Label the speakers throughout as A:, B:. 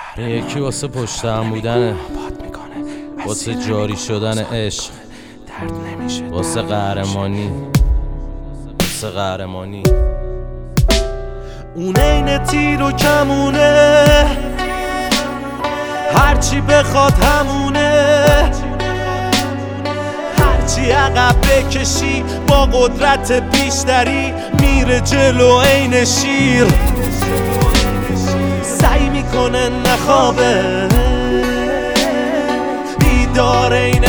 A: یکی واسه پشت هم بودنه، واسه جاری شدن عشق، واسه قهرمانی، واسه قهرمانی.
B: اون عین تیر و کمونه، هرچی بخواد همونه، هرچی عقب بکشی با قدرت بیشتری میره جلو عین شیر. سعی میکنه نخوابه، بیدار عین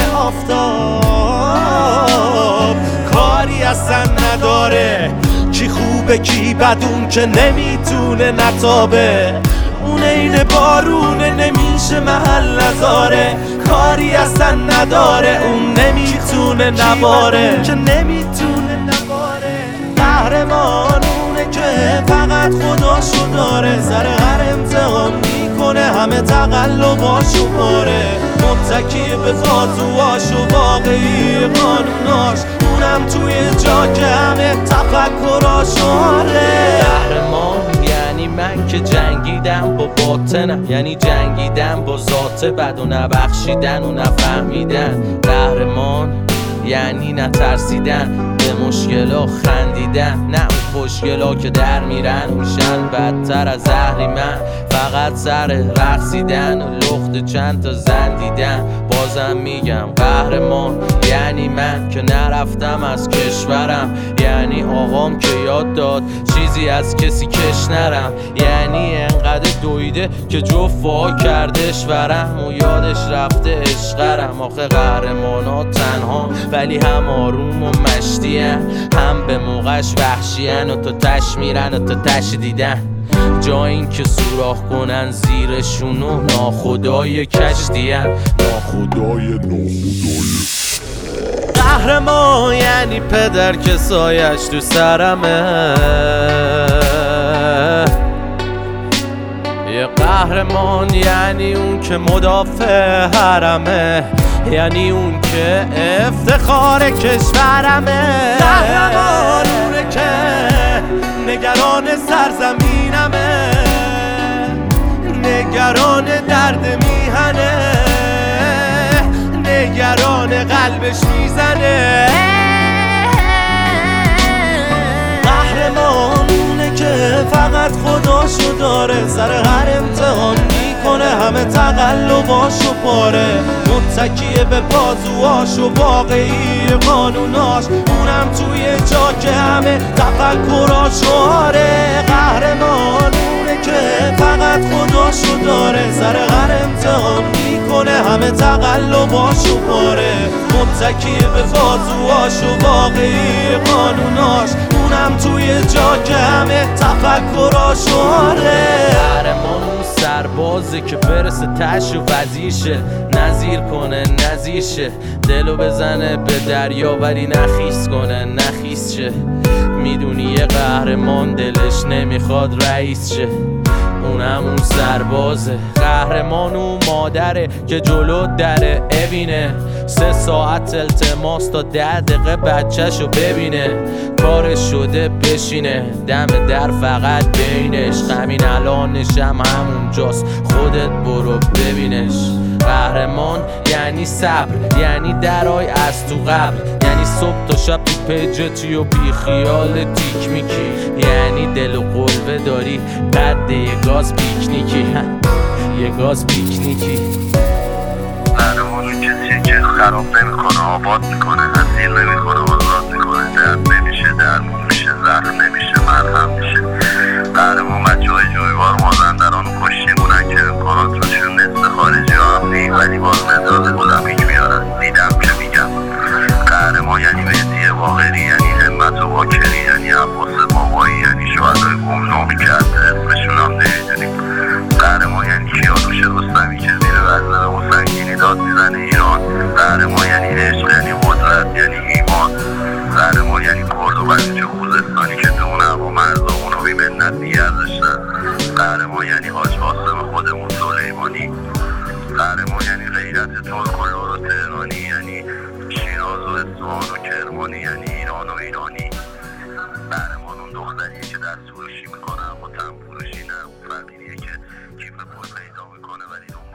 B: آفتاب، کاری اصلا نداره کی خوبه کی بد، اون که نمیتونه نتابه. اون عین بارونه نمیشه محل نذاره، کاری اصلا نداره اون نمیتونه نباره، که نمیتونه نباره. قهرمان اونه که فقط خداشو داره، سر هر امتحان میکنه همه تقلباشو باره، متکی به بازوهاش و واقعی قانوناش، اونم توی جا که همه تفکراشو آره.
A: قهرمان یعنی من که جنگیدم با باطنم، یعنی جنگیدم با ذات بد و نبخشیدن و نفهمیدن. قهرمان یعنی نترسیدن، به مشکلا خندیدن، نه اون خوشگلا که در میرن میشن بدتر از اهریمن. فقط سر رقصیدن و لخت چند تا زن دیدن. بازم میگم قهرمان یعنی من که نرفتم از کشورم، یعنی آقام که یاد داد چیزی از کسی کش نرم، یعنی انقدر دویده که جفا کردش ورم و یادش رفته عشقرم. آخه قهرمانا تنها ولی هم آروم و مشتین، هم به موقعش وحشین و تا تش میرن و تا تش دیدن، جا این که سوراخ کنن زیرشونو ناخدای کشتین، ناخدای.
B: قهرمان یعنی پدر که سایش تو سرمه، یه قهرمان یعنی اون که مدافع حرمه، یعنی اون که افتخار کشورمه. قهرمان اونه که نگران سرزمینمه، نگران درد میهنه، نگران قلبش میزنه. قهرمان اونه که فقط خداشو داره، سر هر امتحان میکنه همه تقلباشو پاره، متکیه به بازوهاش و واقعی قانوناش، اونم توی جا که همه تفکراشو آره. قهرمان اونه که فقط خداشو داره، سر هر امتحان میکنه همه تقلباشو پاره، متکیه به بازوهاش و واقعی قانوناش، اونم توی جا که همه تفکراشو آره.
A: قهرمان اون سربازه که برسه تش و وزیشه، نظیر کنه نظیرشه، دلو بزنه به دریا ولی نخیس کنه نخیس شه. میدونی یه قهرمان دلش نمیخواد رئیس شه، اونم اون سربازه. قهرمان اون مادره که جلو دره ببینه، 3 ساعت التماس تا 10 دقیقه بچه‌شو ببینه، کارش شده بشینه دم در فقط بینش، همین الانشم همونجاست خودت برو ببینش. قهرمان یعنی صبر، یعنی درای از تو قبل، یعنی صبح تا شب تو پیجتی و بی خیال تیک میکی، یعنی دل و قلبه داری قد یه گاز پیکنیکی، یه گاز پیکنیکی.
C: قهرمان کسیه که خراب نمیکنه آباد میکنه، اسیر نمیکنه آزاد میکنه، درد نمیشه درمون میشه، زخم نمیشه مرهم میشه. قهرمان بچه‌های جویبار مازندران و کشتیمونن که امکاناتشون نصف خارجی ها هم نی، ولی باز مدال المپیک میارن. دیدم که میگم قهرمان یعنی مهدی باقری، یعنی همت و باکری، یعنی عباس بابایی، یعنی شهدای گمنامی که حتی اسمشون هم نمیدونیم. قهرمان یعنی کیانوش رستمی که زیر وزن و سنگینی داد میزنه ایران. قهرمان یعنی عشق، یعنی قدرت، یعنی ایمان. قهرمان یعنی کرد و بلوچ و خوزستانی که تو اون هوا مرزامون رو بی‌منت نگه داشتن. قهرمان یعنی حاج قاسم خودمون سلیمانی. قهرمان یعنی غیرت ترک و لور و تهرانی، یعنی شیراز و اصفهان و کرمانی، یعنی ایران و ایرانی. قهرمان اون دختریه که دست فروشی میکنه اما تن فروشی نه، اون فقیریه که کیف پیدا میکنه ولی